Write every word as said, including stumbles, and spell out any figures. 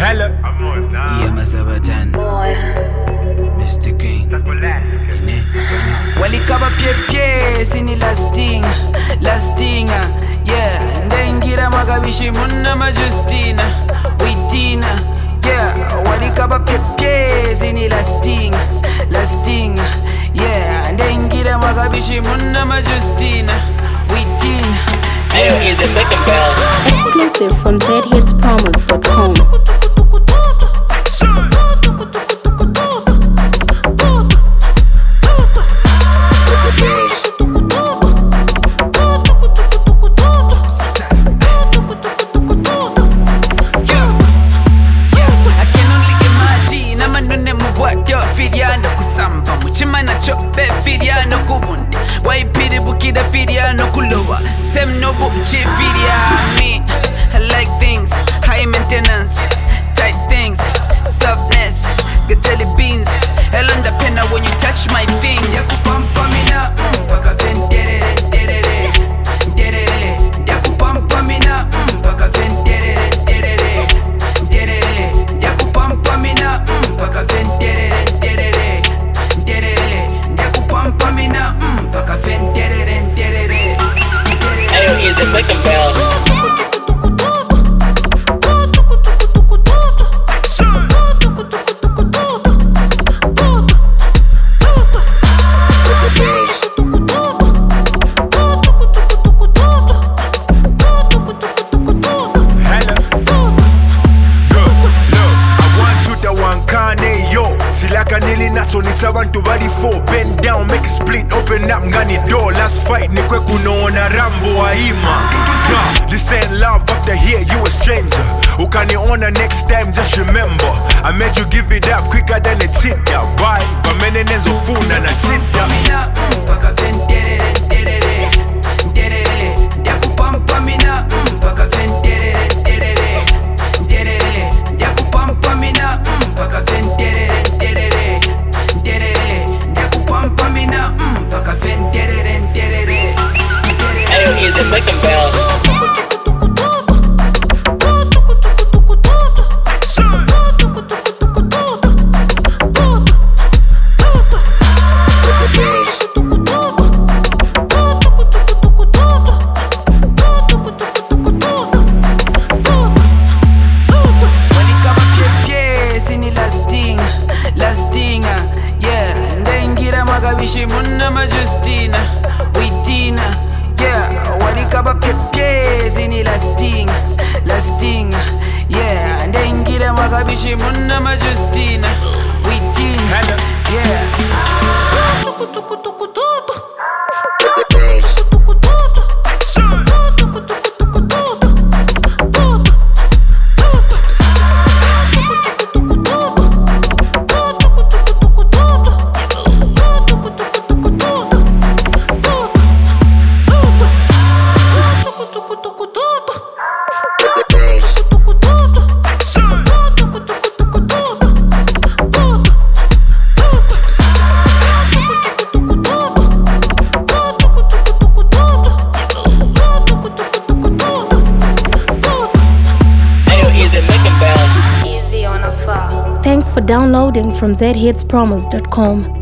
Hello. Yeah, myself a ten. Mister Green. Walikaba pie pie sini lasting, lastinga. Yeah, ndengira magabishi munna majustina, witina. Yeah, walikaba pie pie sini lasting, lastinga. Yeah, ndengira magabishi munna majustina, witina. Ayo, is it making bells? Exclusive from z hits promos dot com. Firiano kusamba muchima na chope firiano kubundi waipiri bukida firiano kulowa sem no buchi firiano me. I like things high maintenance, tight things, softness, get jelly beans. Elanda pena when you touch my thing. Yakupampa mina mpaka venterere terere terere. Yakupampa mina mpaka venterere terere terere. Yakupampa mina mpaka venterere. Ayo, is it making bells? Abantu bali four, bend down, make it split, open up, ngani door, last fight, nikwe kunoona Rambo aima. This ain't love, after here you a stranger. Ukaniona next time, just remember I made you give it up quicker than a cheetah. Bye, vamene nenzo funa na cheetah. Mina mpaka venterere terere terere. Yakupampa mina mpaka venterere terere terere. Yakupampa mina mpaka venterere terere. Ayo, is it making bells? Munna majustina, witina. Yeah, walikaba pepe zini lasting, lasting. Yeah, ndengira magabishi munna majustina, witina. Yeah. Thanks for downloading from z hits promos dot com.